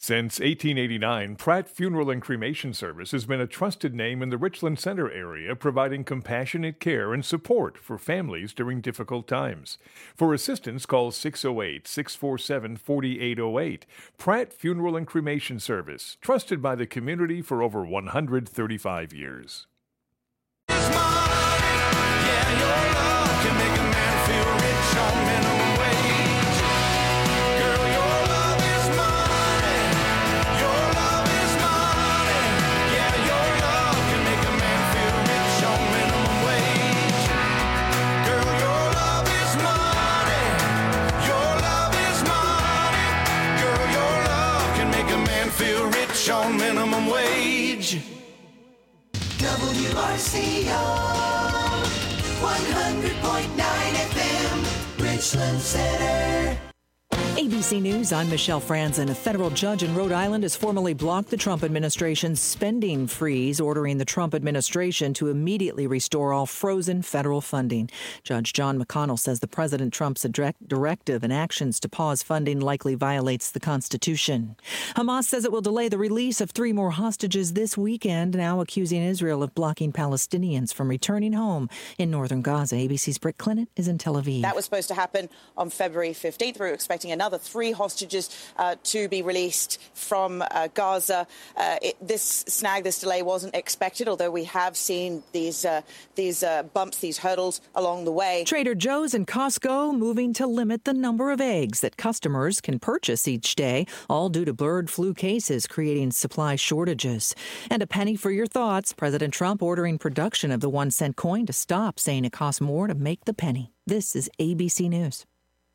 Since 1889, Pratt Funeral and Cremation Service has been a trusted name in the Richland Center area, providing compassionate care and support for families during difficult times. For assistance, call 608-647-4808. Pratt Funeral and Cremation Service, trusted by the community for over 135 years. On minimum wage. WRCO 100.9 FM, Richland Center. ABC News, I'm Michelle Franzen. A federal judge in Rhode Island has formally blocked the Trump administration's spending freeze, ordering the Trump administration to immediately restore all frozen federal funding. Judge John McConnell says the President Trump's directive and actions to pause funding likely violates the Constitution. Hamas says it will delay the release of 3 more hostages this weekend, now accusing Israel of blocking Palestinians from returning home in northern Gaza. ABC's Britt Clinton is in Tel Aviv. That was supposed to happen on February 15th. We were expecting another 3 hostages to be released from Gaza. This delay wasn't expected, although we have seen these bumps, these hurdles along the way. Trader Joe's and Costco moving to limit the number of eggs that customers can purchase each day, all due to bird flu cases creating supply shortages. And a penny for your thoughts. President Trump ordering production of the 1-cent coin to stop, saying it costs more to make the penny. This is ABC News.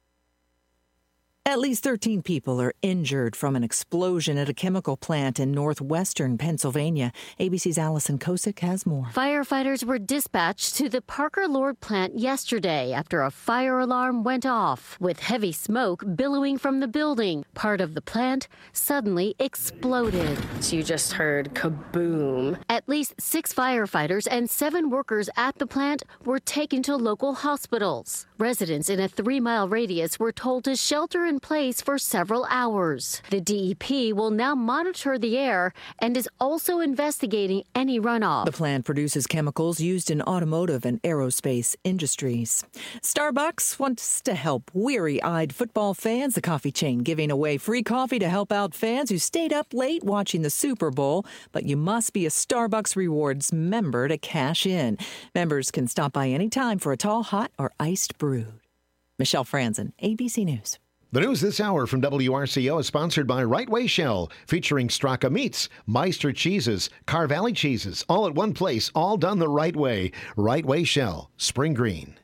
At least 13 people are injured from an explosion at a chemical plant in northwestern Pennsylvania. ABC's Allison Kosick has more. Firefighters were dispatched to the Parker Lord plant yesterday after a fire alarm went off, with heavy smoke billowing from the building. Part of the plant suddenly exploded. So you just heard kaboom. At least 6 firefighters and 7 workers at the plant were taken to local hospitals. Residents in a 3-mile radius were told to shelter in place for several hours. The DEP will now monitor the air and is also investigating any runoff. The plant produces chemicals used in automotive and aerospace industries. Starbucks wants to help weary-eyed football fans. The coffee chain giving away free coffee to help out fans who stayed up late watching the Super Bowl. But you must be a Starbucks Rewards member to cash in. Members can stop by any time for a tall, hot, or iced brew. Michelle Franzen, ABC News. The news this hour from WRCO is sponsored by Right Way Shell, featuring Straka Meats, Meister Cheeses, Carvalli Cheeses, all at one place, all done the right way. Right Way Shell, Spring Green.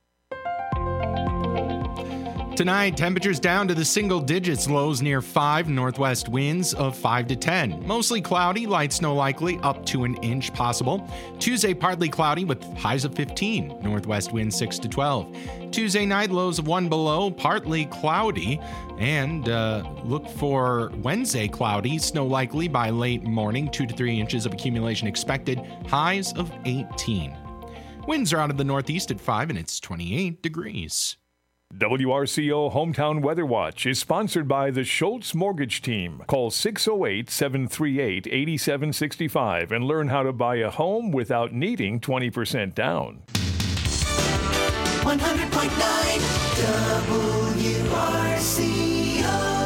Tonight, temperatures down to the single digits, lows near 5, northwest winds of 5 to 10. Mostly cloudy, light snow likely, up to an inch possible. Tuesday, partly cloudy with highs of 15, northwest winds 6 to 12. Tuesday night, lows of 1 below, partly cloudy. And look for Wednesday, cloudy, snow likely by late morning, 2 to 3 inches of accumulation expected, highs of 18. Winds are out of the northeast at 5 and it's 28 degrees. WRCO Hometown Weather Watch is sponsored by the Schultz Mortgage Team. Call 608-738-8765 and learn how to buy a home without needing 20% down. 100.9 WRCO.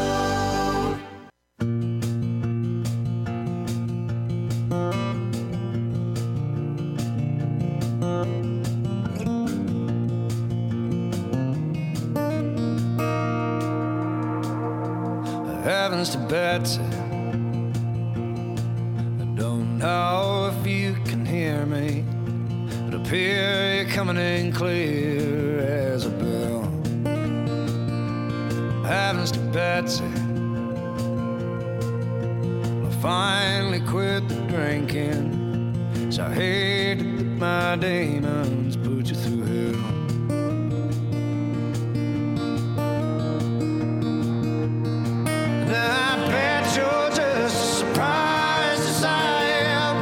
Heavens to Betsy, I don't know if you can hear me, but up here you're coming in clear as a bell. Heavens to Betsy, I finally quit the drinking, so I hated that my demons put you through hell. I bet you're just as surprised as I am.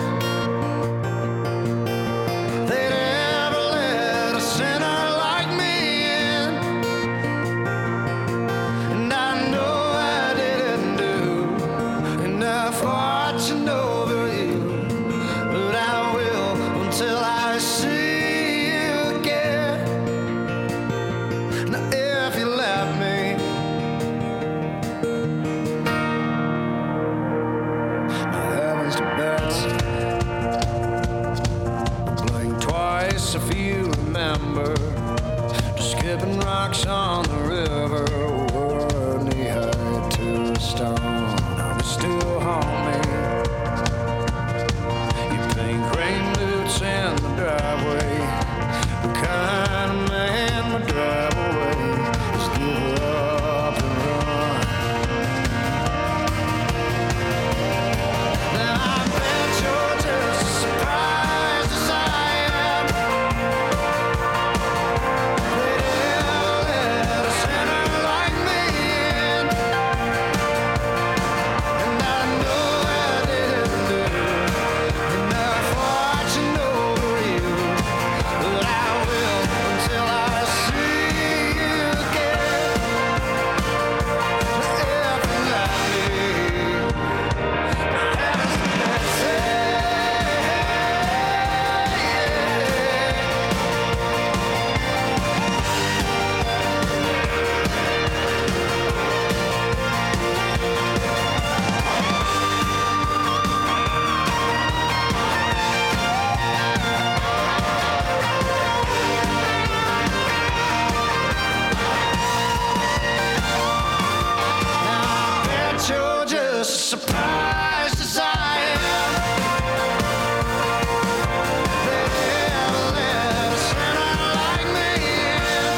They'd ever let a sinner like me in. And I know I didn't do Blink twice if you remember, just skipping rocks on the river. Were knee-high to a stone, now they still haunt me. Your pink rain boots in the driveway, the kind of man would drive away. Just give up and run. Now I bet you're just as surprised as I am. They'd ever let a sinner like me in. And I know I didn't do enough watching over you, but I will until I see you again. Just every night. That's it. I bet you're just as surprised as I am. They ever let a sinner like me in.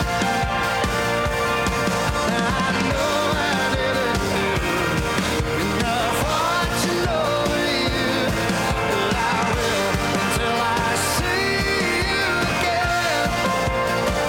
I know I didn't do enough watching over you, but I will until I see you again.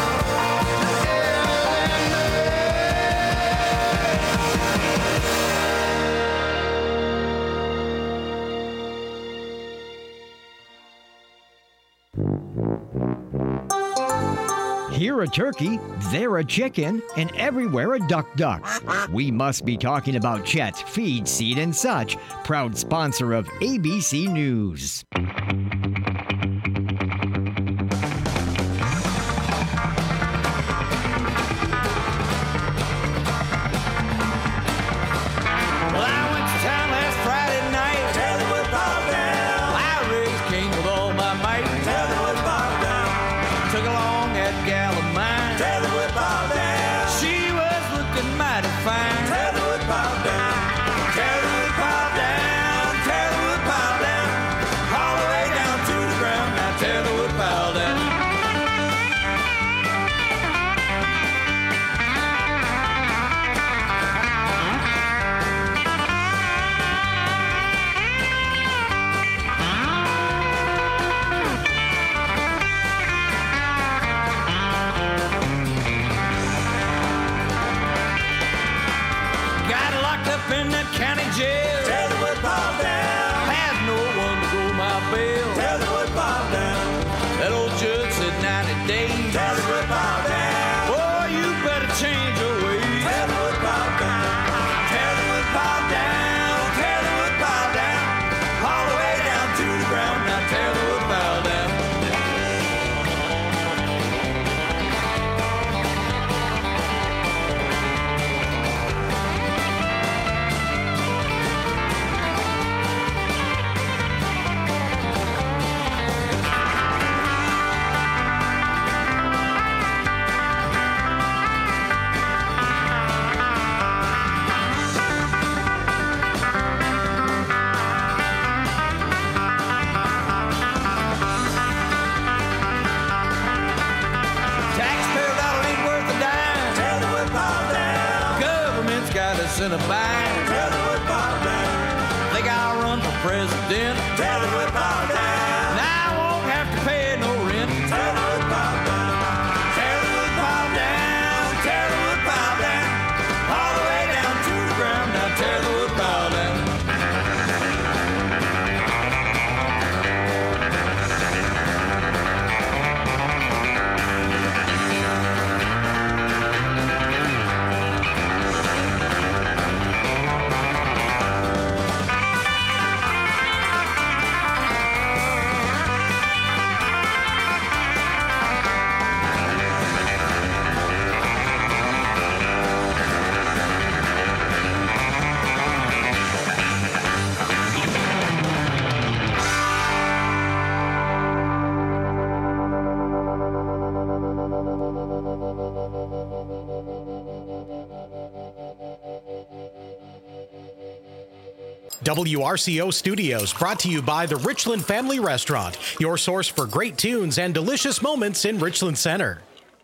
Here a turkey, there a chicken, and everywhere a duck. We must be talking about Chet Feed, Seed, and Such, proud sponsor of ABC News. Well, I went to town last Friday night. Tell the wood pile down. I raised king with all my might. Tell the wood pile down. Took along that gal of mine. Tell the wood pile down. She was looking mighty fine. Tell the wood pile down. Tell the wood pile down. Tell the wood pile down. All the way down to the ground. Now tell the wood pile down. Got locked up in that county jail. Tell the wood pile down. Had no one to go my bail. Tell the wood pile down. That old judge said 90 days. Tell the wood pile down. Boy, you better change your ways. Tell the wood pile down. Tell the wood pile down. Tell the wood pile down. All the way down to the ground. Now tell the wood pile down. WRCO Studios, brought to you by the Richland Family Restaurant, your source for great tunes and delicious moments in Richland Center.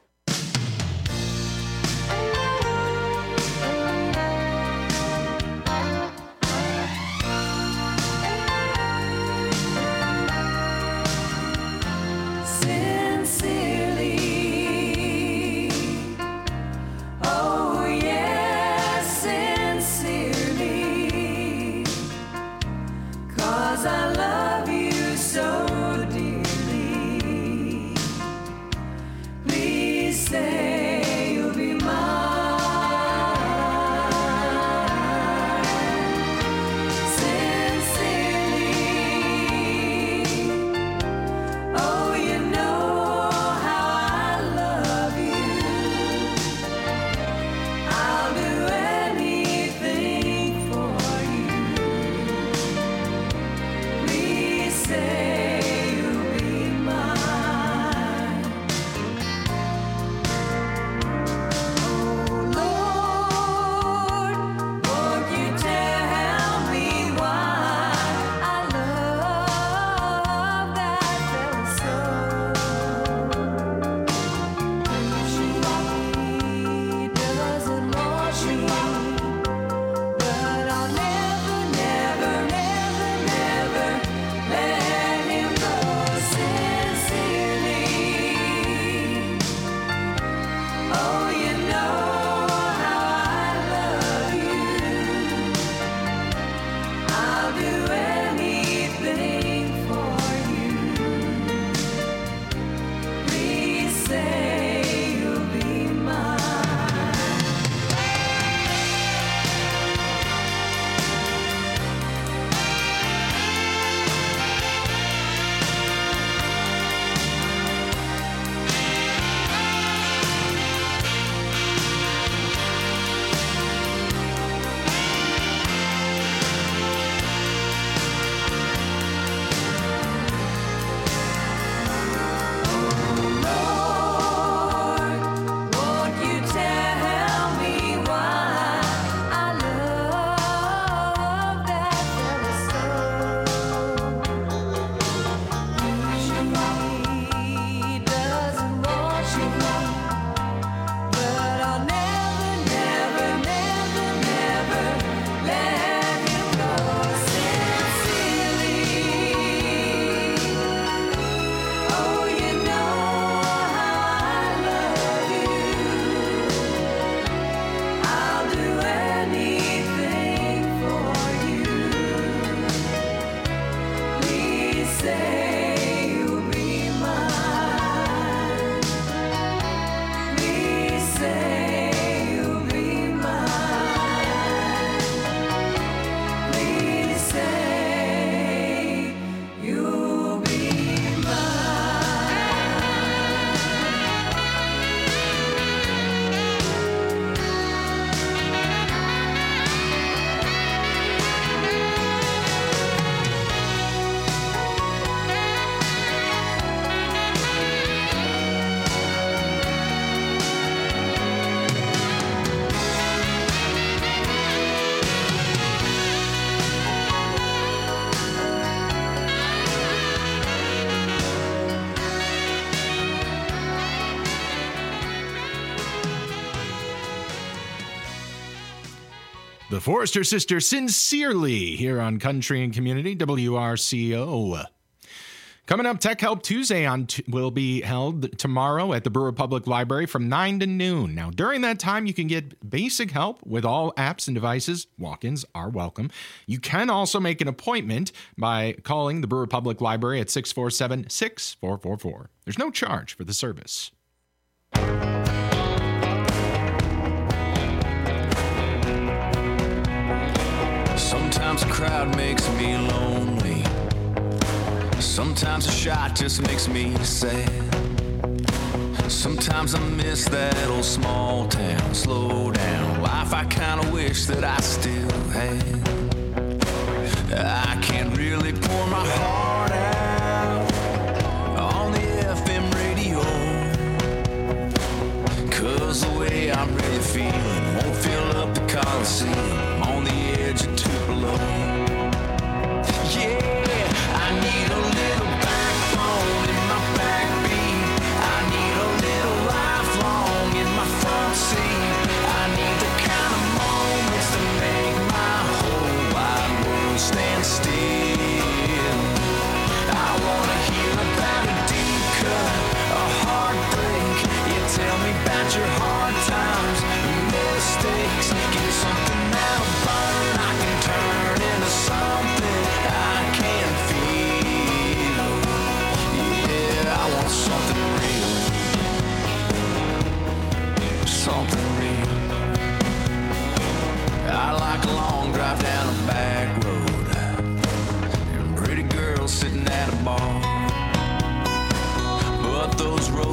The Forrester Sisters, Sincerely, here on Country and Community, WRCO. Coming up, Tech Help Tuesday will be held tomorrow at the Brewer Public Library from 9 to noon. Now, during that time, you can get basic help with all apps and devices. Walk-ins are welcome. You can also make an appointment by calling the Brewer Public Library at 647-6444. There's no charge for the service. Sometimes a crowd makes me lonely. Sometimes a shot just makes me sad. Sometimes I miss that old small town. Slow down life I kinda wish that I still had. I can't really pour my heart out on the FM radio, 'cause the way I'm really feeling won't fill up the Coliseum on the edge of Tupelo.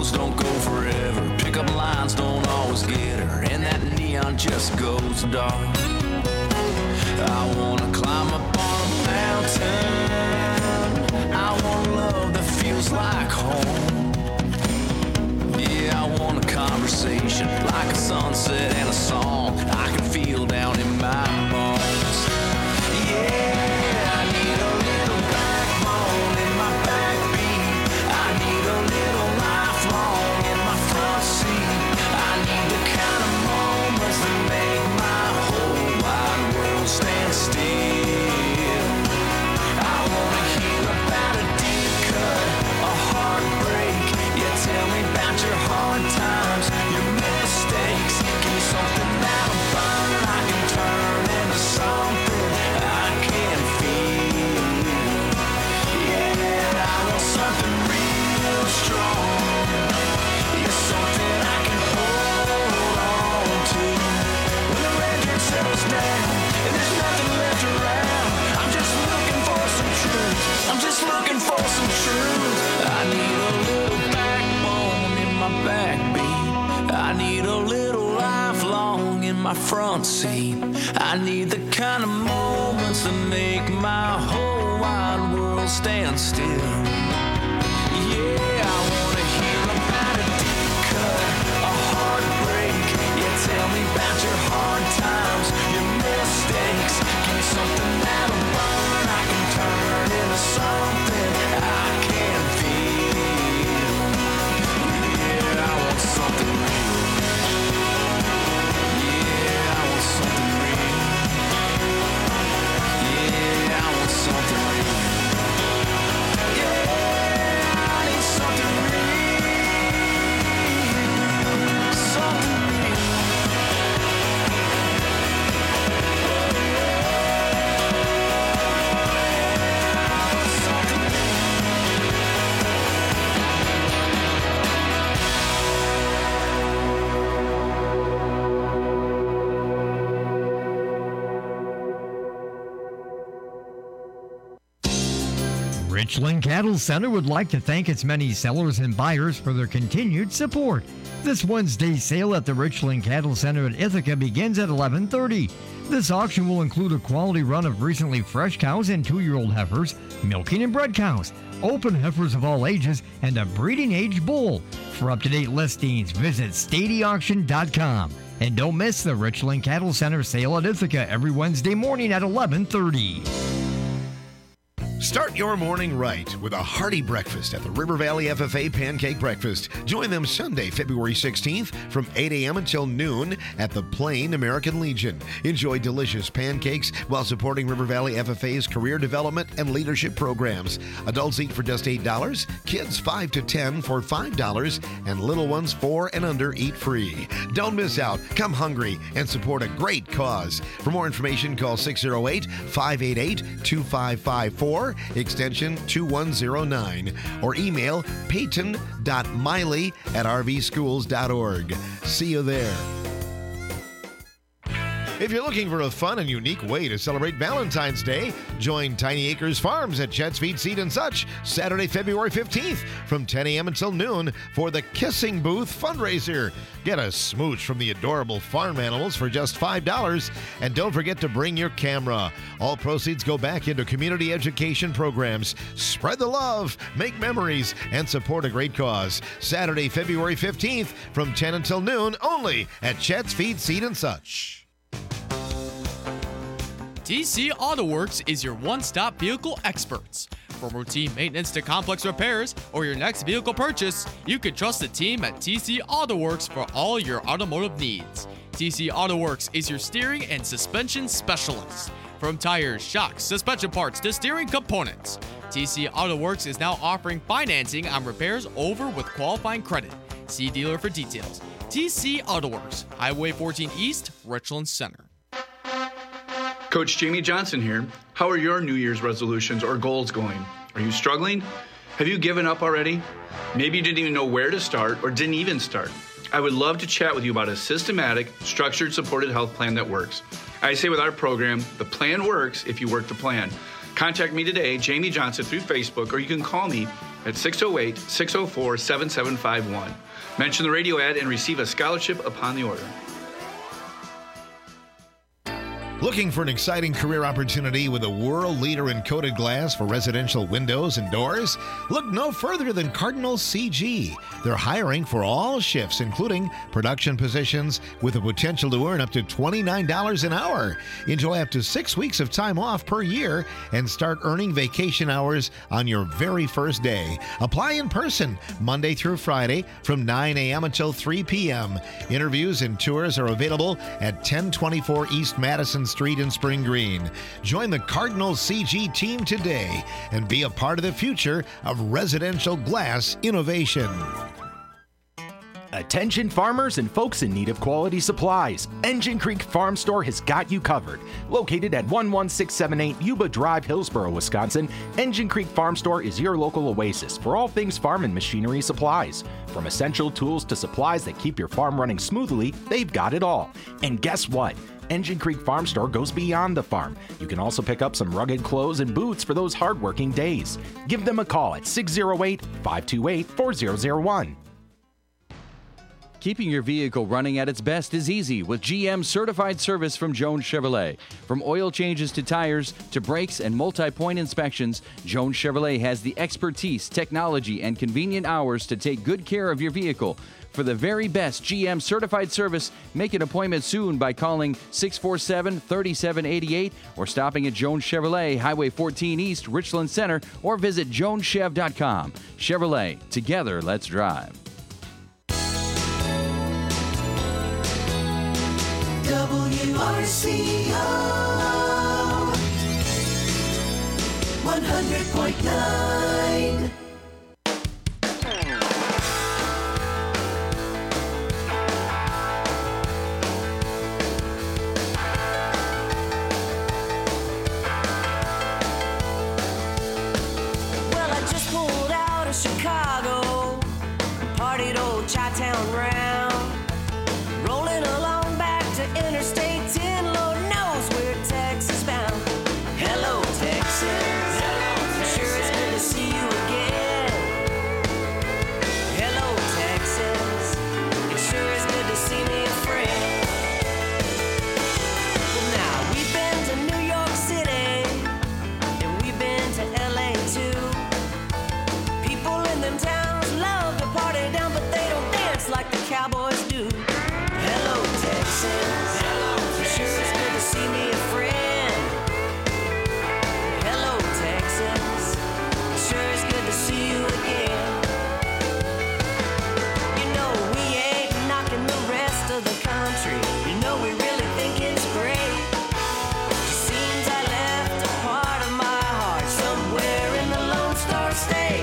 roads don't go forever. Pickup lines don't always get her, and that neon just goes dark. I wanna climb up on a mountain. I want love that feels like home. Yeah, I want a conversation like a sunset and a song I can feel down in my bones. Yeah, I need a little backbone in my backbeat. I need a little lifelong in my front seat. I need the kind of moments that make my whole wide world stand still. I wanna hear about a deep cut, a heartbreak. Yeah, tell me about your hard times, your mistakes. Give me something that'll burn, I can turn into something I can feel. Yeah, I want something real strong. Yeah, something I can hold on to. When the record settles down and there's nothing left around, I'm just looking for some truth. I'm just looking for some truth. I need a little backbone in my backbeat. I need a little lifelong in my front seat. I need the kind of moments that make my whole wide world stand still. Yeah, I wanna hear about a deep cut, a heartbreak. Yeah, tell me about your hard times, your mistakes. Give me something that'll burn, I can turn into something I can feel. Yeah, I want something real. Yeah, I want something real. Yeah, I want something real. Yeah, I need something real. Something real. Something real. Richland Cattle Center would like to thank its many sellers and buyers for their continued support. This Wednesday's sale at the Richland Cattle Center at Ithaca begins at 11:30. This auction will include a quality run of recently fresh cows and 2-year-old heifers, milking and bred cows, open heifers of all ages, and a breeding age bull. For up-to-date listings, visit StadyAuction.com. And don't miss the Richland Cattle Center sale at Ithaca every Wednesday morning at 11:30. Start your morning right with a hearty breakfast at the River Valley FFA Pancake Breakfast. Join them Sunday, February 16th from 8 a.m. until noon at the Plain American Legion. Enjoy delicious pancakes while supporting River Valley FFA's career development and leadership programs. Adults eat for just $8, kids 5 to 10 for $5, and little ones 4 and under eat free. Don't miss out. Come hungry and support a great cause. For more information, call 608-588-2554. Extension 2109, or email peyton.miley@rvschools.org. See you there. If you're looking for a fun and unique way to celebrate Valentine's Day, join Tiny Acres Farms at Chet's Feed, Seed and Such Saturday, February 15th from 10 a.m. until noon for the Kissing Booth fundraiser. Get a smooch from the adorable farm animals for just $5, and don't forget to bring your camera. All proceeds go back into community education programs. Spread the love, make memories, and support a great cause. Saturday, February 15th from 10 until noon only at Chet's Feed, Seed and Such. TC Auto Works is your one-stop vehicle experts. From routine maintenance to complex repairs or your next vehicle purchase, you can trust the team at TC Auto Works for all your automotive needs. TC Auto Works is your steering and suspension specialist. From tires, shocks, suspension parts to steering components, TC Auto Works is now offering financing on repairs over with qualifying credit. See dealer for details. TC Auto Works, Highway 14 East, Richland Center. Coach Jamie Johnson here. How are your New Year's resolutions or goals going? Are you struggling? Have you given up already? Maybe you didn't even know where to start or didn't even start. I would love to chat with you about a systematic, structured, supported health plan that works. I say with our program, the plan works if you work the plan. Contact me today, Jamie Johnson, through Facebook, or you can call me at 608-604-7751. Mention the radio ad and receive a scholarship upon the order. Looking for an exciting career opportunity with a world leader in coated glass for residential windows and doors? Look no further than Cardinal CG. They're hiring for all shifts, including production positions, with the potential to earn up to $29 an hour. Enjoy up to 6 weeks of time off per year and start earning vacation hours on your very first day. Apply in person Monday through Friday from 9 a.m. until 3 p.m. Interviews and tours are available at 1024 East Madison Street in Spring Green. Join the Cardinal CG team today and be a part of the future of residential glass innovation. Attention farmers and folks in need of quality supplies. Engine Creek Farm Store has got you covered. Located at 11678 Yuba Drive, Hillsboro, Wisconsin, Engine Creek Farm Store is your local oasis for all things farm and machinery supplies. From essential tools to supplies that keep your farm running smoothly, they've got it all. And guess what? Engine Creek Farm Store goes beyond the farm. You can also pick up some rugged clothes and boots for those hardworking days. Give them a call at 608-528-4001. Keeping your vehicle running at its best is easy with GM certified service from Jones Chevrolet. From oil changes to tires to brakes and multi-point inspections, Jones Chevrolet has the expertise, technology, and convenient hours to take good care of your vehicle. For the very best GM certified service, make an appointment soon by calling 647-3788 or stopping at Jones Chevrolet, Highway 14 East, Richland Center, or visit joneschev.com. Chevrolet, together, let's drive. WRCO 100.9. Chicago, partied old Chi-Town round, rolling along back to Interstate 10, Lord knows we're Texas bound. Hello, Texas. Hello, Texas. Sure it's good to see you again. Hello, Texas. It sure is good to see me a friend. Well, now we've been to New York City and we've been to LA too. Them towns love to party down, but they don't dance like the cowboys do. Hello, Texas. Hello, Texas. Sure it's good to see me a friend. Hello, Texas. Sure it's good to see you again. You know we ain't knocking the rest of the country. You know we really think it's great. Seems I left a part of my heart somewhere in the Lone Star State.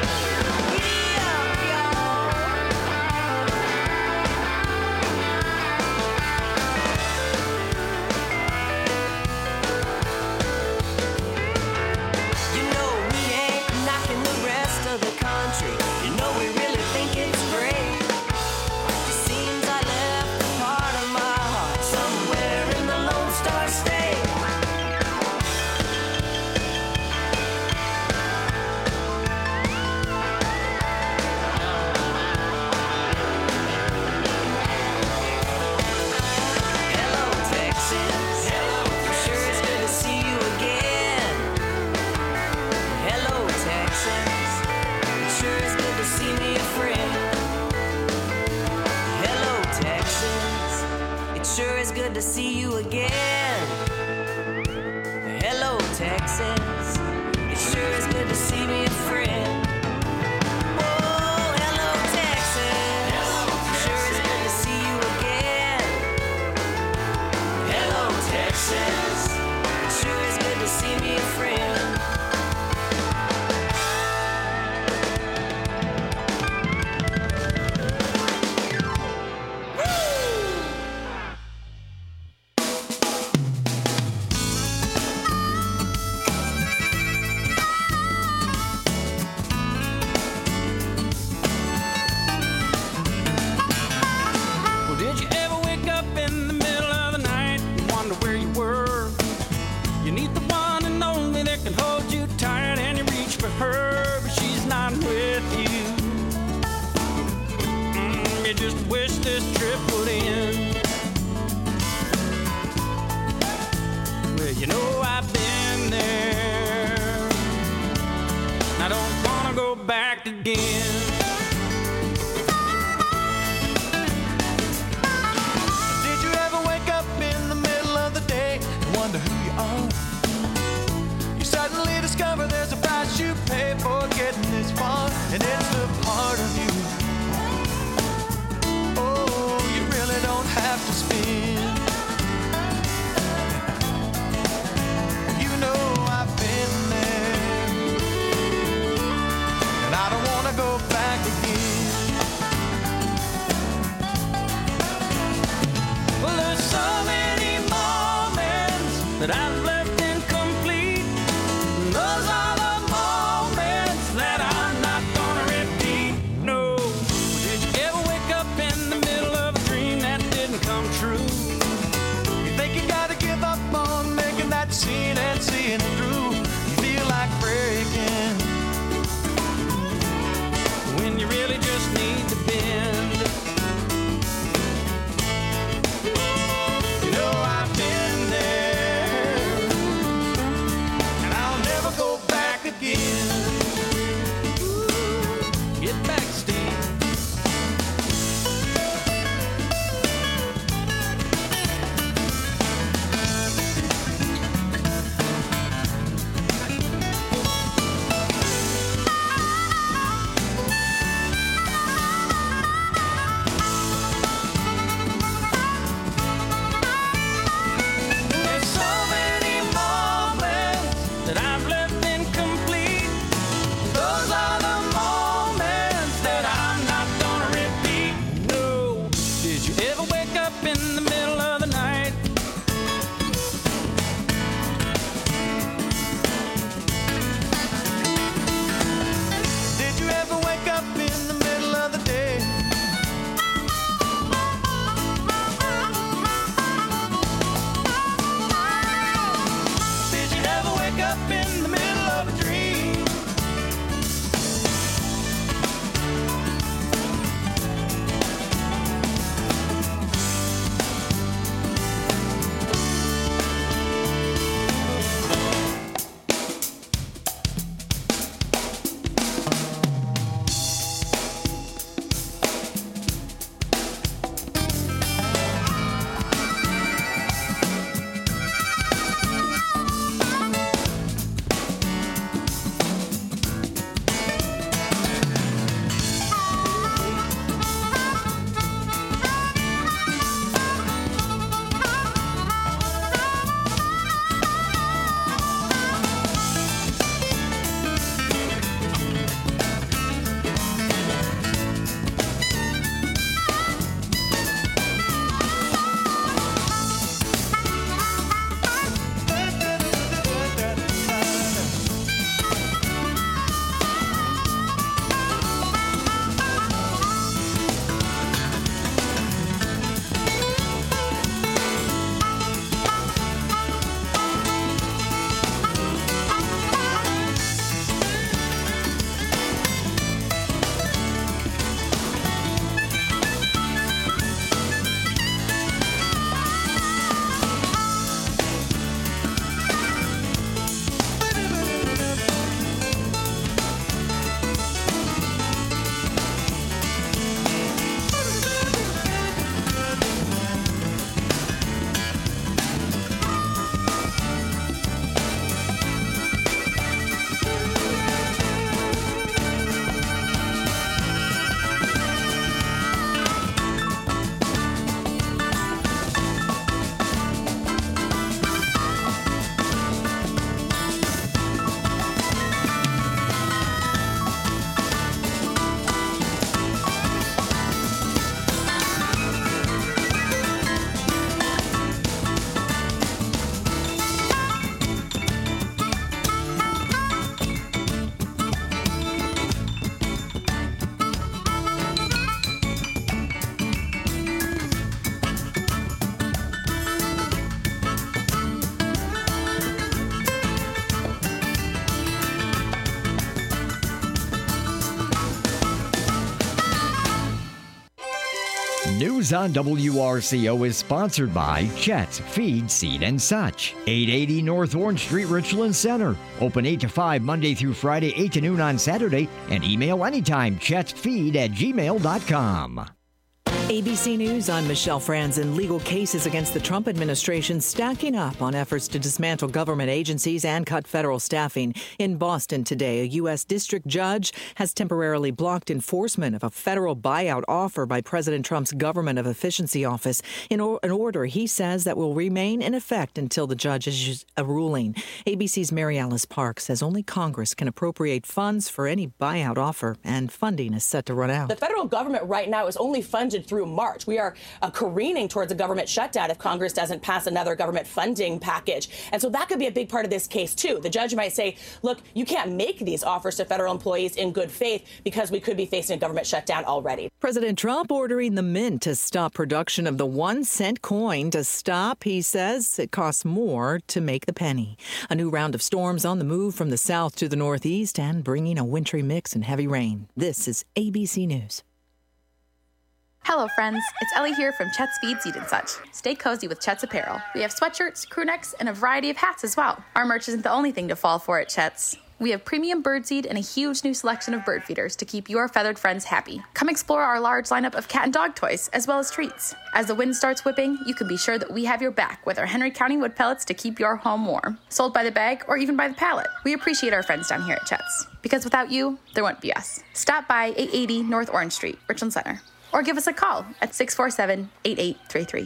Good to see you again. Hello, Texas. It sure is good to see me a friend. Oh, hello, Texas. Sure is good to see you again. Hello, Texas. It sure is good to see me a friend. Her, but she's not with with you. You just wish this trip would end. Well, you know I've been there. I don't wanna go back again. Did you ever wake up in the middle of the day and wonder who you are? You suddenly discover there's a price you pay for getting this far, and it's the part of you. Oh, you really don't have to spin. You know I've been there, and I don't want to go back again. Well, there's so many moments that I've left incomplete. Those are the moments that I'm not gonna News on WRCO is sponsored by Chet's Feed, Seed, and Such. 880 North Orange Street, Richland Center. Open 8 to 5 Monday through Friday, 8 to noon on Saturday. And email anytime, chetsfeed@gmail.com. ABC News, I'm Michelle Franzen. Legal cases against the Trump administration stacking up on efforts to dismantle government agencies and cut federal staffing. In Boston today, a U.S. district judge has temporarily blocked enforcement of a federal buyout offer by President Trump's Government of Efficiency Office in an order he says that will remain in effect until the judge issues a ruling. ABC's Mary Alice Park says only Congress can appropriate funds for any buyout offer, and funding is set to run out. The federal government right now is only funded through March. We are careening towards a government shutdown if Congress doesn't pass another government funding package. And so that could be a big part of this case, too. The judge might say, look, you can't make these offers to federal employees in good faith because we could be facing a government shutdown already. President Trump ordering the Mint to stop production of the 1-cent coin. To stop, he says, it costs more to make the penny. A new round of storms on the move from the south to the northeast and bringing a wintry mix and heavy rain. This is ABC News. Hello, friends. It's Ellie here from Chet's Feed, Seed, and Such. Stay cozy with Chet's apparel. We have sweatshirts, crew necks, and a variety of hats as well. Our merch isn't the only thing to fall for at Chet's. We have premium birdseed and a huge new selection of bird feeders to keep your feathered friends happy. Come explore our large lineup of cat and dog toys, as well as treats. As the wind starts whipping, you can be sure that we have your back with our Henry County wood pellets to keep your home warm. Sold by the bag or even by the pallet. We appreciate our friends down here at Chet's, because without you, there wouldn't be us. Stop by 880 North Orange Street, Richland Center. Or give us a call at 647-8833.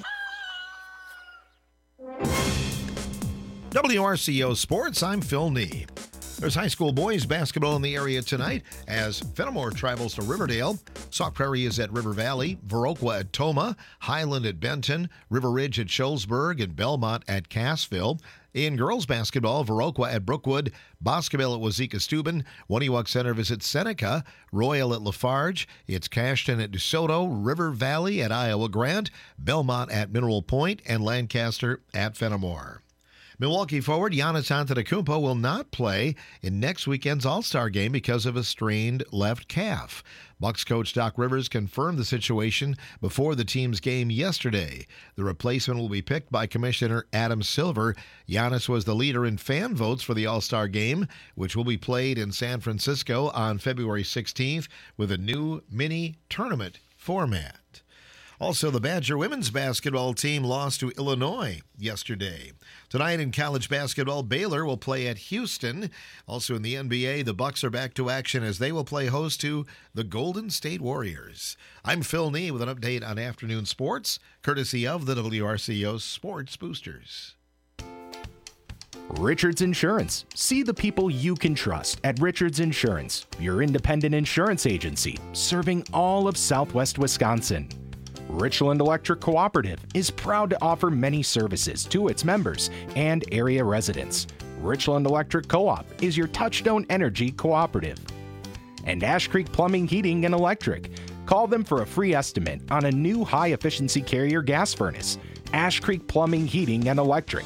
WRCO Sports, I'm Phil Nee. There's high school boys basketball in the area tonight as Fenimore travels to Riverdale. Sauk Prairie is at River Valley, Viroqua at Tomah, Highland at Benton, River Ridge at Shullsburg, and Belmont at Cassville. In girls basketball, Viroqua at Brookwood, Boscobel at Wazeeka-Steuben, Waniwak Center visits Seneca, Royal at Lafarge, it's Cashton at DeSoto, River Valley at Iowa Grant, Belmont at Mineral Point, and Lancaster at Fenimore. Milwaukee forward Giannis Antetokounmpo will not play in next weekend's All-Star game because of a strained left calf. Bucks coach Doc Rivers confirmed the situation before the team's game yesterday. The replacement will be picked by Commissioner Adam Silver. Giannis was the leader in fan votes for the All-Star game, which will be played in San Francisco on February 16th with a new mini tournament format. Also, the Badger women's basketball team lost to Illinois yesterday. Tonight in college basketball, Baylor will play at Houston. Also in the NBA, the Bucks are back to action as they will play host to the Golden State Warriors. I'm Phil Nee with an update on afternoon sports, courtesy of the WRCO Sports Boosters. Richards Insurance. See the people you can trust at Richards Insurance, your independent insurance agency, serving all of Southwest Wisconsin. Richland Electric Cooperative is proud to offer many services to its members and area residents. Richland Electric Co-op is your Touchstone Energy cooperative. And Ash Creek Plumbing, Heating, and Electric. Call them for a free estimate on a new high-efficiency Carrier gas furnace. Ash Creek Plumbing, Heating, and Electric,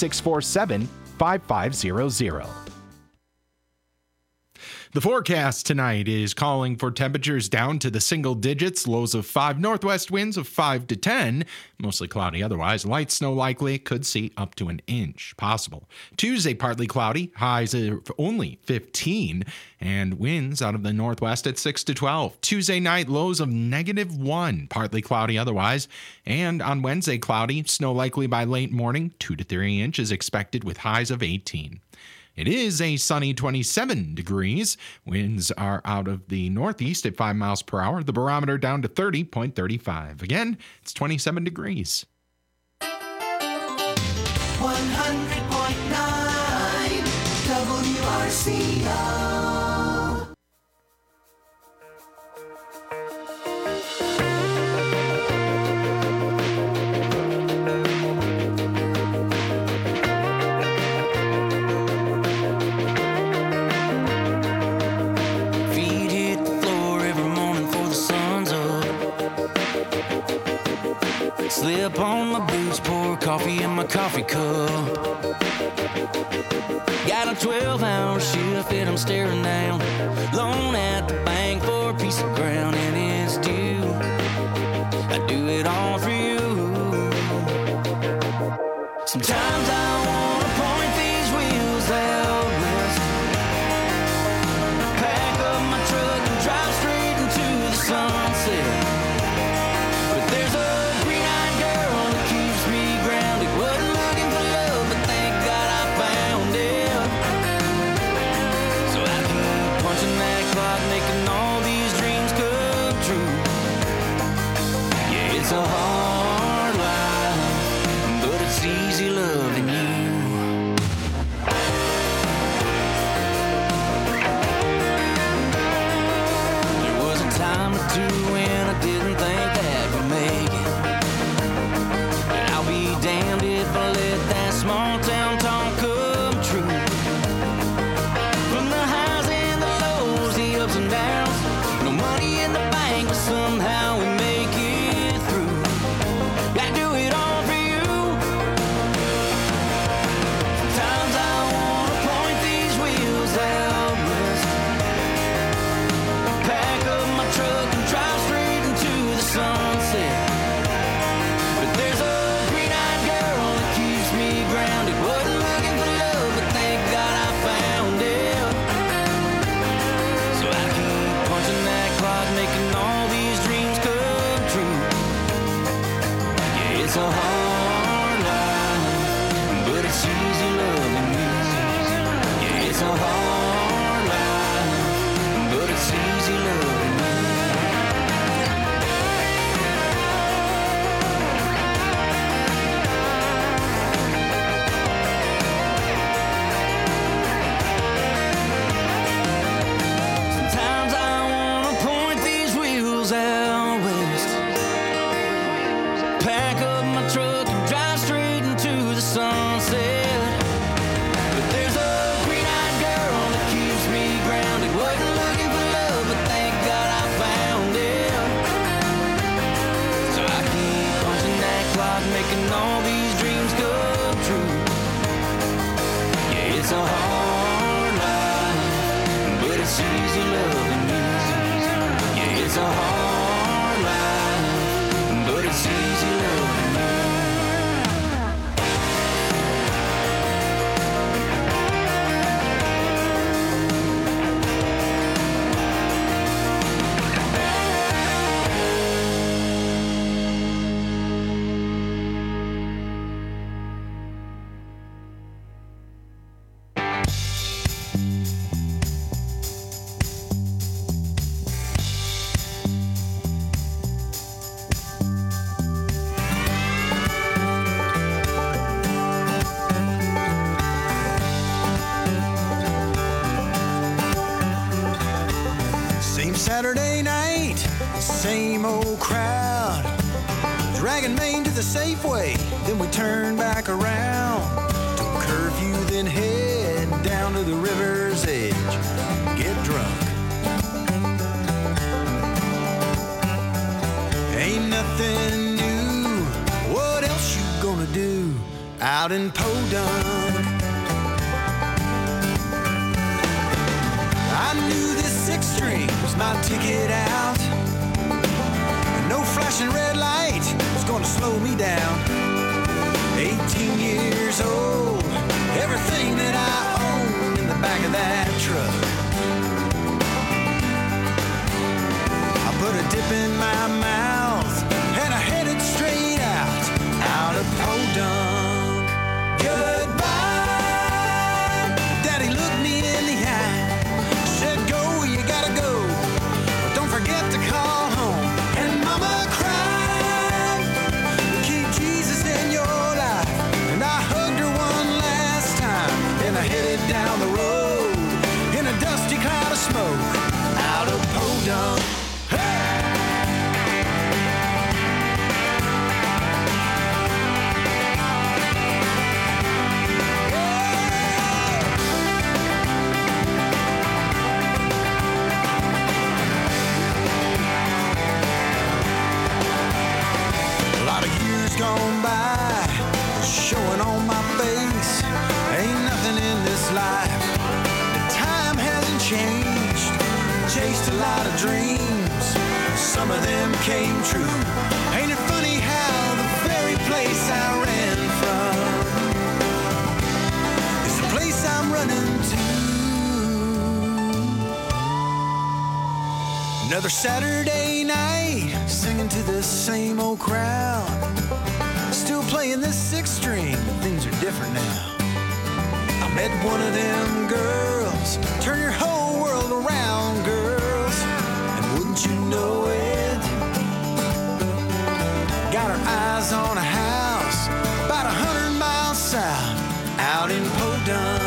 647-5500. The forecast tonight is calling for temperatures down to the single digits, lows of 5, northwest winds of 5 to 10, mostly cloudy otherwise, light snow likely, could see up to an inch possible. Tuesday, partly cloudy, highs of only 15, and winds out of the northwest at 6 to 12. Tuesday night, lows of -1, partly cloudy otherwise, and on Wednesday, cloudy, snow likely by late morning, 2 to 3 inches expected with highs of 18. It is a sunny 27 degrees. Winds are out of the northeast at 5 miles per hour. The barometer down to 30.35. Again, it's 27 degrees. 100.9 WRCO. Slip on my boots, pour coffee in my coffee cup. Got a 12-hour shift and I'm staring down. Loan at the bank for a piece of ground and it's due. I do it it all for you. Sometimes I wanna point these wheels out west, pack up my truck and drive straight into the sunset. But there's a green-eyed girl that keeps me grounded. Wasn't looking for love, but thank God I found it. So I keep punching that clock, making all these dreams come true. Yeah, it's a hard life, but it's easy loving you. There was a time or two when I didn't think that we'd make it, and I'll be damned if I let that small town talk come true. From the highs and the lows, the ups and downs, no money in the bank, but somehow we make it through. Gotta do it all for you. Sometimes I wanna point these wheels out west, pack up my truck and drive straight into the sunset. But there's a green-eyed girl that keeps me grounded. Wasn't looking for love, but thank God I found it. So I keep punching that clock, making all these dreams come true. Yeah, it's a hard life, but it's easy loving you. Yeah, it's a hard life, but it's easy loving you. Sometimes I wanna point these wheels out west, pack up my truck and drive straight into the sunset. But there's a green-eyed girl that keeps me grounded. Wasn't looking for love, but thank God I found it. So I keep punching that clock, making all these dreams come true. Yeah, it's a hard life, but it's easy loving you. Yeah, it's a hard life, but it's easy loving you. Same Saturday night, same old crowd, dragging Maine to the Safeway, then we turn back around to curfew, then head down to the river's edge, get drunk. Ain't nothing new, what else you gonna do out in Podunk? I knew this six string was my ticket out. No flashing red light was gonna slow me down. 18 years old, everything that I own in the back of that truck. I put a dip in my mouth and I headed straight out of Podunk. Goodbye, Daddy looked me in the eye, said go, you gotta go, but don't forget to call home. And Mama cried, keep Jesus in your life. And I hugged her one last time, and I headed down the road in a dusty cloud of smoke out of Podunk. Gone by, showing on my face. Ain't nothing in this life, the time hasn't changed. Chased a lot of dreams, some of them came true. Ain't it funny place I ran from. It's the place I'm running to. Another Saturday night, singing to the same old crowd. Still playing this 6-string, things are different now. I met one of them girls, turn your whole world around, girls. And wouldn't you know it? Got her eyes on a house about 100 miles south, out in Podunk.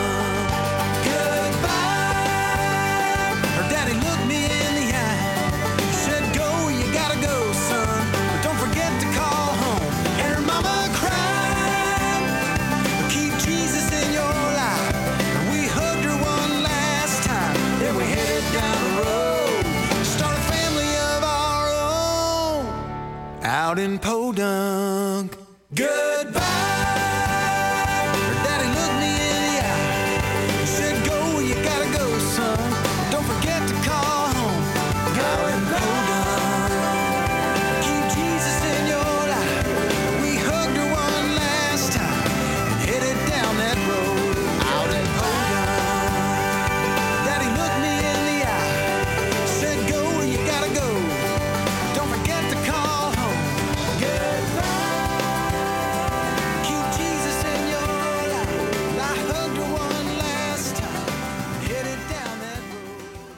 Goodbye. Her daddy looked me in the eye, said, go, you gotta go, son, but don't forget to call home. And her mama cried, keep Jesus in your life. And we hugged her one last time, then we headed down the road, start a family of our own, out in Podunk. Goodbye. Her daddy looked me in the eye, said, go, you gotta go, son, don't forget to call home. Out in Podunk, keep Jesus in your life. We hugged her one last time and headed down that road, out in Podunk. Daddy looked me in the eye, said, go, you gotta go, don't forget to call home. Goodbye. Keep Jesus in your life. And I hugged her one last time and headed down that road.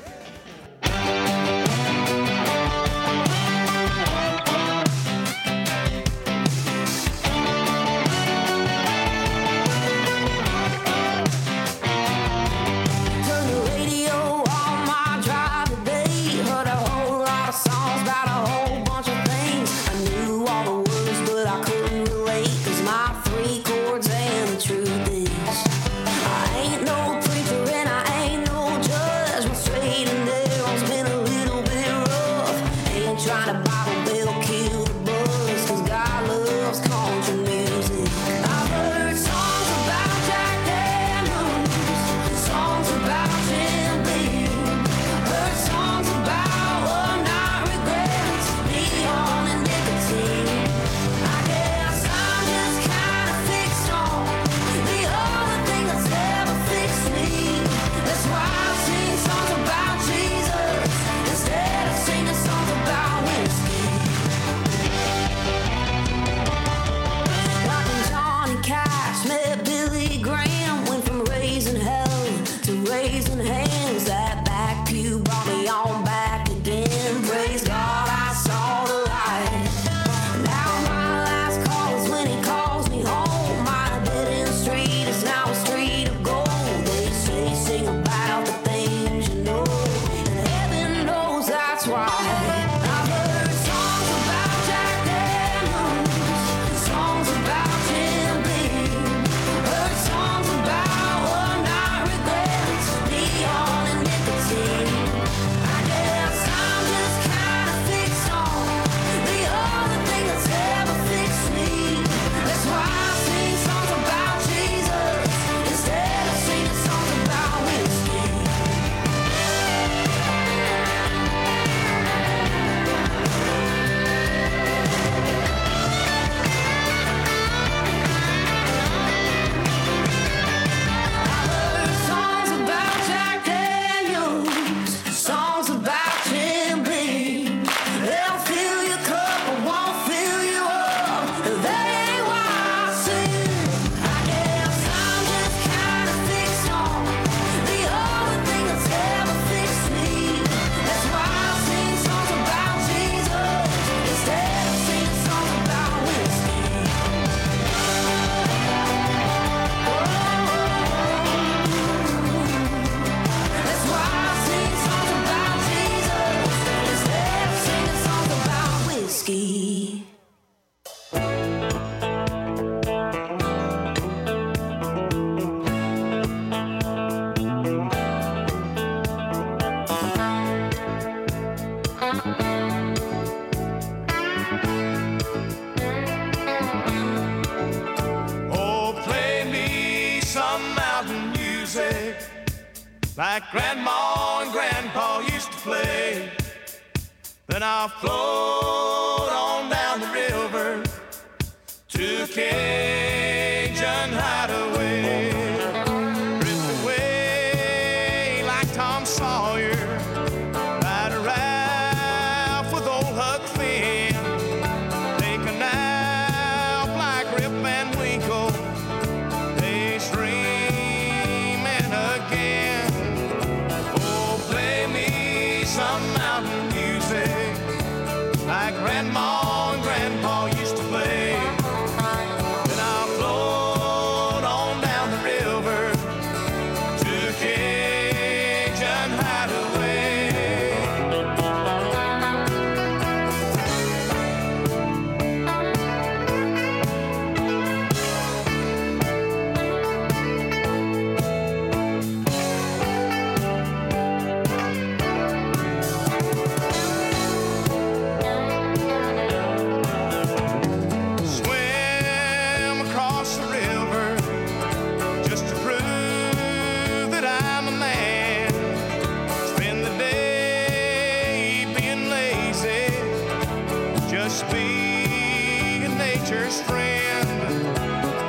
Turn the radio on my drive today. Heard a whole lot of songs about a whole bunch of things. I knew all the words, but I couldn't relate. 'Cause my 3 chords and the truth is, I ain't no preacher and I ain't no judge. My straight and narrow's been a little bit rough. Ain't trying to Bible belt kill the buzz, 'cause God loves country music. I've heard songs about Jack Daniels, songs about Jim Beam, heard songs about what not regrets, neon and nicotine. I guess I'm just kind of fixed on the other thing that's ever fixed me. That's why I sing songs about Jesus instead of singing songs about whiskey. Like when Johnny Cash met Billy Graham, went from raising hell to raising hands. That back pew brought me on back again. Praise God, I saw the light. Now my last call is when he calls me home. My dead end street is now a street of gold. They say sing about the things you know, and heaven knows that's why. I've heard songs about Jack Daniels, songs about Jim Beam, heard songs about what not regrets, neon and nicotine. I guess I'm just kind of fixed on the other thing that's ever fixed me. That's why I sing songs about Jesus instead of singing songs about whiskey. Songs about Jack Daniels, songs about Jim Beam. They'll fill your cup but won't fill you up. That ain't why I sing. I guess I'm just kind of fixed on the other thing that's ever fixed me. That's why I sing songs about Jesus instead of singing songs about whiskey. That's why I sing songs about Jesus instead of singing songs about whiskey. Oh, play me some mountain music like Grandma and Grandpa used to play. Then I'll float on down the river to to Cajun Hideaway. Drift away like Tom Sawyer. Ride a Ralph with old Huck Finn. Take a nap like Rip Van Winkle. Daydreaming again. Oh, play me some mountain music like Grandma and Grandpa used to play. Then I'll float on down the river to Cajun Hideaway. Swim across the river just to prove that I'm a man. Spend the day being lazy, just being nature's friend.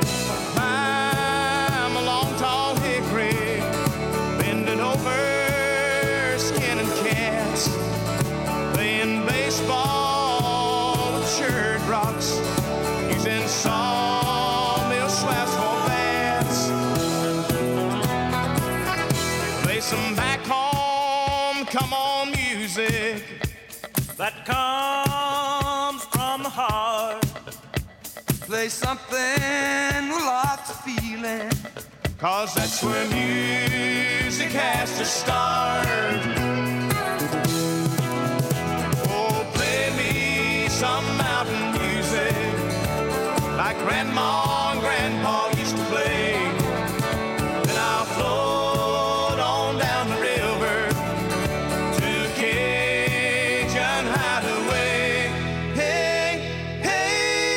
Climb a long tall hickory, bending over, skinning cats, playing baseball with shirt rocks, using sawmill swabs for bats. Play some back home, come on music that comes from the heart. Play something with lots of feeling, 'cause that's where music has to start. Oh, play me some mountain music like Grandma and Grandpa used to play. Then I'll float on down the river to Cajun Hideaway. Hey, hey.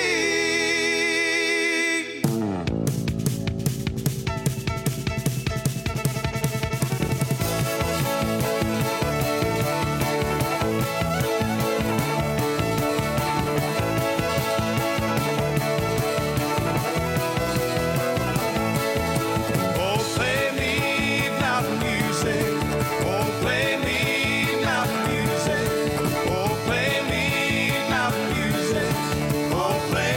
Oh, play me mountain music. Oh, play me mountain music. Oh, play me mountain music. Oh, play.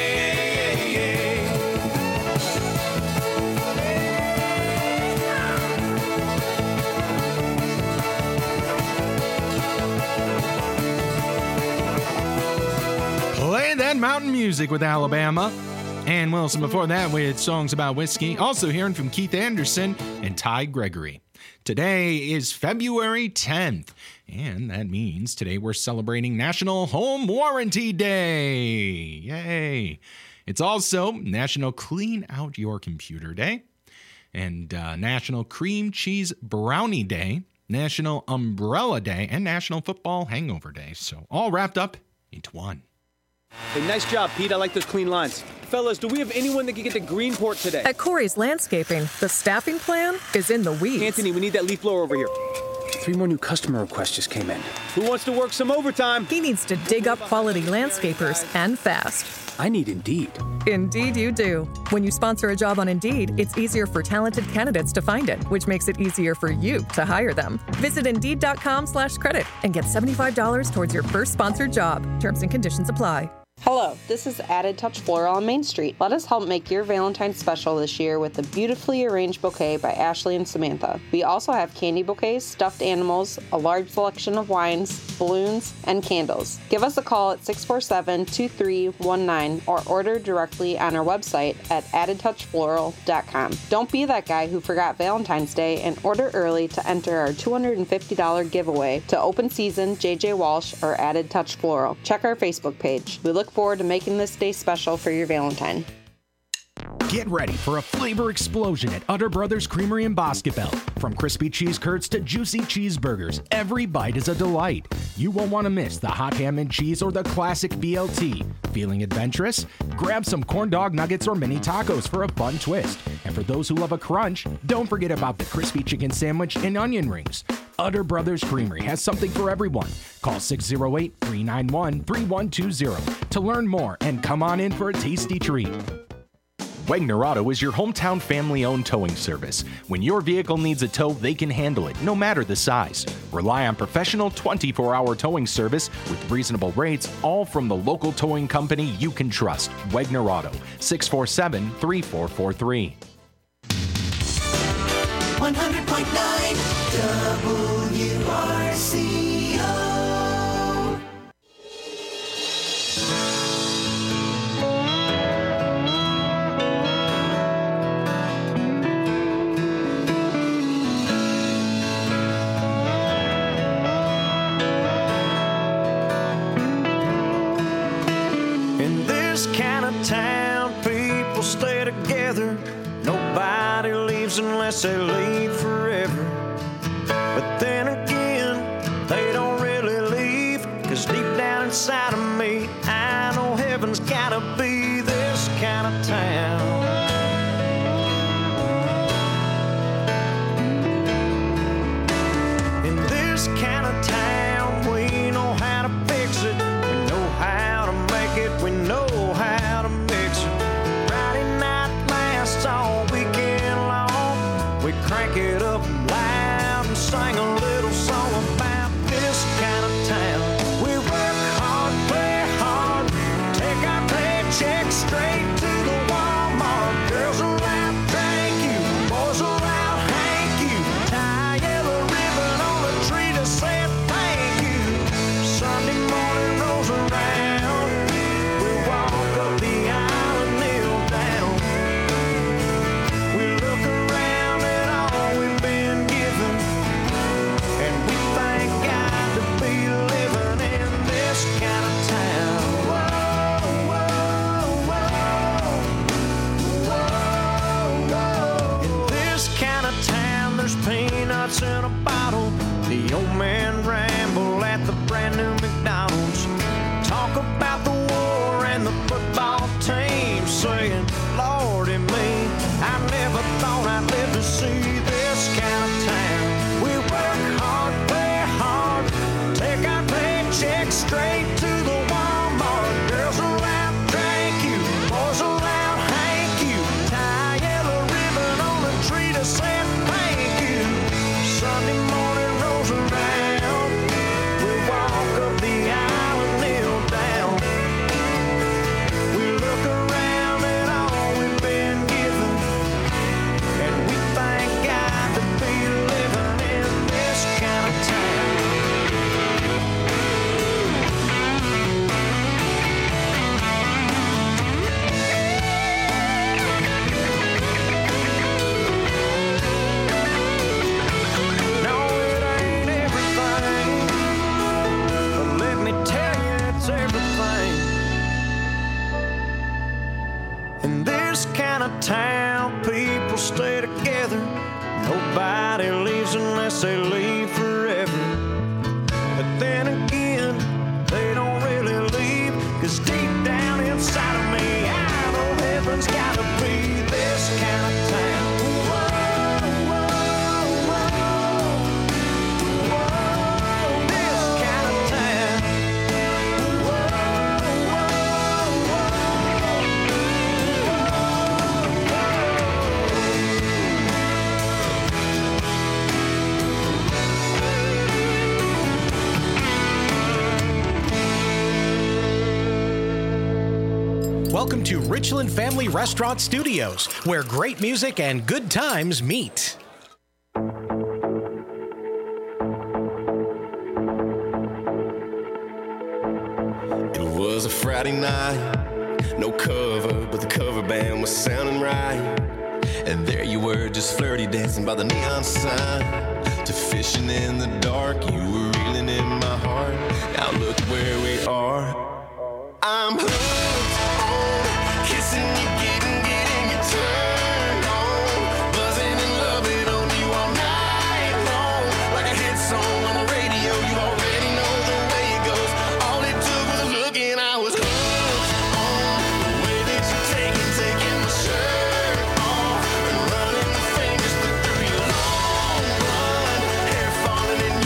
Play that mountain music with Alabama. And Wilson before that with songs about whiskey. Also hearing from Keith Anderson and Ty Gregory. Today is February 10th, and that means today we're celebrating National Home Warranty Day. Yay. It's also National Clean Out Your Computer Day, and National Cream Cheese Brownie Day, National Umbrella Day, and National Football Hangover Day. So all wrapped up into one. Hey, nice job, Pete. I like those clean lines. Fellas, do we have anyone that can get to Greenport today? At Corey's Landscaping, the staffing plan is in the weeds. Anthony, we need that leaf blower over here. 3 more new customer requests just came in. Who wants to work some overtime? He needs to dig up quality landscapers and fast. I need Indeed. Indeed you do. When you sponsor a job on Indeed, it's easier for talented candidates to find it, which makes it easier for you to hire them. Visit Indeed.com/credit and get $75 towards your first sponsored job. Terms and conditions apply. Hello, this is Added Touch Floral on Main Street. Let us help make your Valentine's special this year with a beautifully arranged bouquet by Ashley and Samantha. We also have candy bouquets, stuffed animals, a large selection of wines, balloons, and candles. Give us a call at 647-2319 or order directly on our website at addedtouchfloral.com. Don't be that guy who forgot Valentine's Day and order early to enter our $250 giveaway to Open Season, JJ Walsh, or Added Touch Floral. Check our Facebook page. We look forward to making this day special for your Valentine. Get ready for a flavor explosion at Utter Brothers Creamery in Boscobel. From crispy cheese curds to juicy cheeseburgers, every bite is a delight. You won't want to miss the hot ham and cheese or the classic BLT. Feeling adventurous? Grab some corn dog nuggets or mini tacos for a fun twist. And for those who love a crunch, don't forget about the crispy chicken sandwich and onion rings. Udder Brothers Creamery has something for everyone. Call 608-391-3120 to learn more and come on in for a tasty treat. Wegner Auto is your hometown family-owned towing service. When your vehicle needs a tow, they can handle it, no matter the size. Rely on professional 24-hour towing service with reasonable rates, all from the local towing company you can trust. Wegner Auto, 647-3443. 100.9 WRCO. In this kind of town, people stay together. Nobody leaves unless they leave forever. But then again, they don't really leave, 'cause deep down inside of me, I know heaven's gotta be this kind of town. In this kind of town, we know how to fix it. We know how to make it. We know how to mix it. Friday night lasts all weekend long. We crank it up loud and sing a little song about this kind of town. We work hard, play hard, take our paycheck straight to the Walmart. Girls will out thank you, boys will out hank you. Tie a yellow ribbon on the tree to say thank you. Sunday morning rolls around, we walk up the aisle and kneel down. We look around at all we've been given, and we thank God to be living in this kind of town. Whoa, whoa, whoa, whoa. In this kind of town, there's peanuts in a bottle. The old man ramble at the brand new McDonald's. Talk about the war and the football team, saying, Lordy me, I never thought I'd live to see this kind of town. We work hard, play hard, take our paycheck straight to the Walmart. Girls will out thank you, boys will out hank you. Tie a yellow ribbon on the tree to say thank you. Sunday morning rolls around, we walk up the aisle and kneel down. We look around at all we've been given, and we thank God to be living in this kind of town. No, it ain't everything, but let me tell you it's everything. In this kind of town, people stay together. Nobody leaves unless they leave forever. But then again, they don't really leave, 'cause deep down inside of me, I know heaven's gotta be this kind of town. Whoa, whoa, whoa, whoa, this kind of town. Welcome to Richland Family Restaurant Studios, where great music and good times meet. It was a Friday night, no cover, but the cover band was sounding right. And there you were, just flirty dancing by the neon sign. To fishing in the dark, you were reeling in my heart. Now look where we are. I'm hooked on kissing you, getting you turned on, buzzing and loving on you all night long, like a hit song on the radio. You already know the way it goes. All it took was a look and I was hooked on the way that you taking my shirt off and running the fingers through your long blonde hair falling in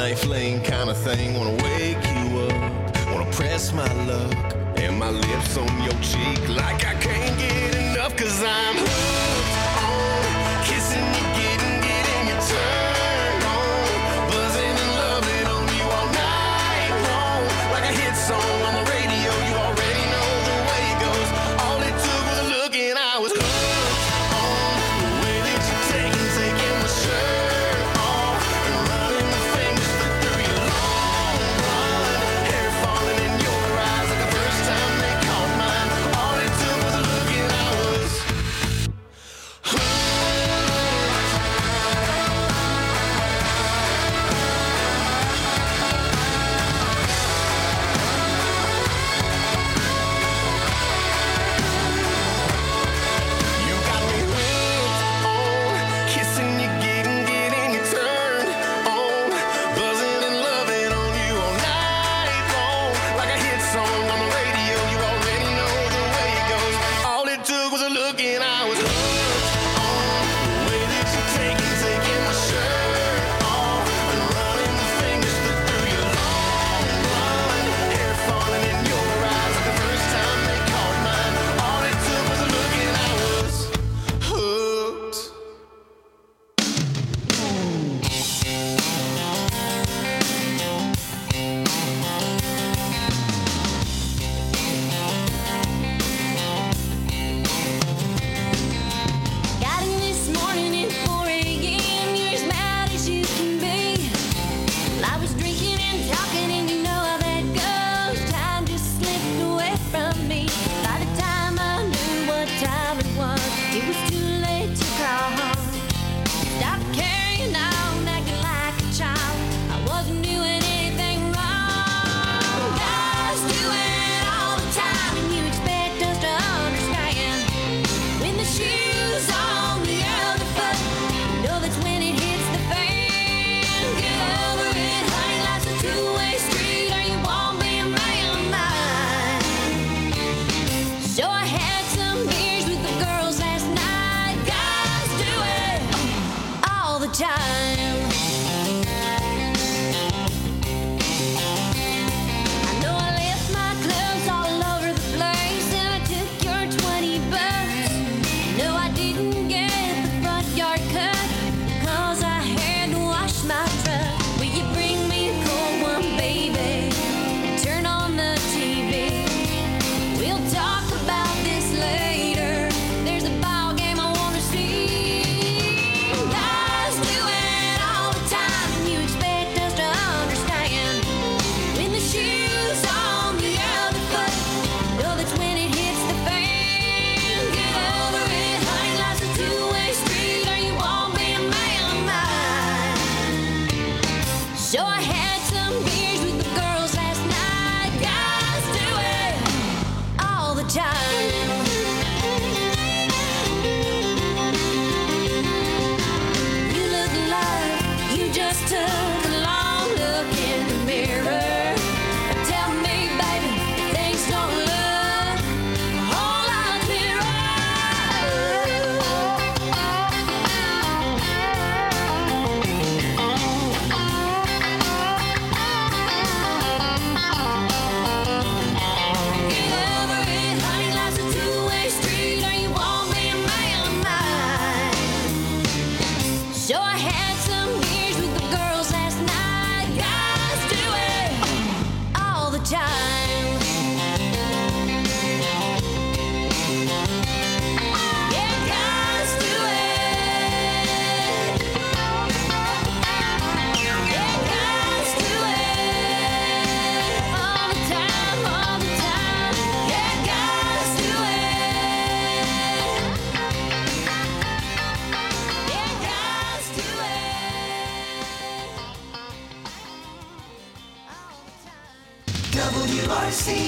night flame kind of thing. Wanna wake you up, wanna press my luck and my lips on your cheek like I can't get enough, 'cause I'm hooked on kissing you, getting your turn on, buzzing and loving on you all night long, like a hit song on the radio. You already know the way it goes. All it took was a look and I was hooked on the way that you taking my shirt off and running my fingers through your long blonde hair, falling in your eyes like the first time they caught mine. All it took was a look and I was kissing you, getting your turn on, buzzing and loving on you all night long, like a hit song on the radio. You already know the way it goes. All it took was a look and I was hooked on the way that you taking my shirt off and running my fingers through your long blonde hair, falling in your eyes like the first time they caught mine. All it took was a look and I was hooked. Got in this morning at 4 a.m. You're as mad as you can be. I was drinking and talking, and you know how that goes. Time just slipped away from me. By the time I knew what time it was too late to call home. Stopped carrying on, acting like a child. I wasn't doing anything wrong. Guys do it all the time, and you expect us to understand. When the shoe's on the other foot, you know that's when it hits the fan. Get over it, honey, life's a two-way street, or you won't be a man of mine. So I had some beers with the girls last night. Guys do it all the time. I know I left my clothes all over the place, and I took your $20. No, I didn't get the front yard cut, 'cause I had to wash my truck. Will you bring me a cold one, baby? Turn on the TV. We'll talk about this later. There's a ball game I wanna see. Guys do it all the time, and you expect us to understand. When the shoe's on the other foot, know that's when it hits the fan. Get over it, honey, life's a two-way street, or you won't be a man of mine. So I had some beers with the girls last night. Guys do it all the time. You look like you just took a long look in the mirror. Tell me, baby, if things don't look a whole lot Get over it, honey, life's a two-way street, or you won't be a man of mine. So I had some beers with the girls last night. Guys do it all the time. Yeah, guys do it. Yeah, guys do it all the time, all the time. Yeah, guys do it. Yeah, guys do it. WRC